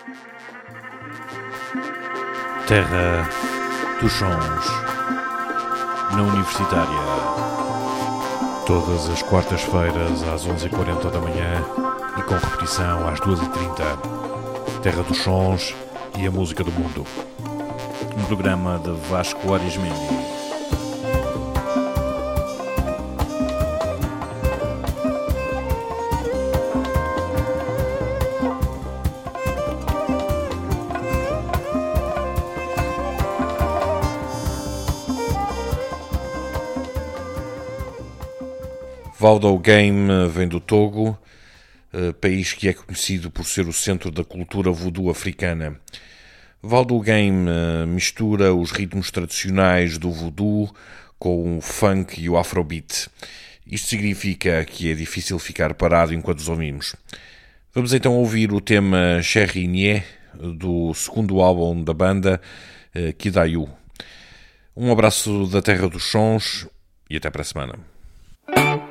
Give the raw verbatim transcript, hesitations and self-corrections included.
Terra dos Sons, na Universitária. Todas as quartas-feiras às onze e quarenta da manhã e com repetição às duas e trinta. Terra dos Sons e a música do mundo. Um programa de Vasco Arismendi. Vaudou Game vem do Togo, país que é conhecido por ser o centro da cultura voodoo africana. Vaudou Game mistura os ritmos tradicionais do voodoo com o funk e o afrobeat. Isto significa que é difícil ficar parado enquanto os ouvimos. Vamos então ouvir o tema Chérinie, do segundo álbum da banda, Kidayu. Um abraço da Terra dos Sons e até para a semana.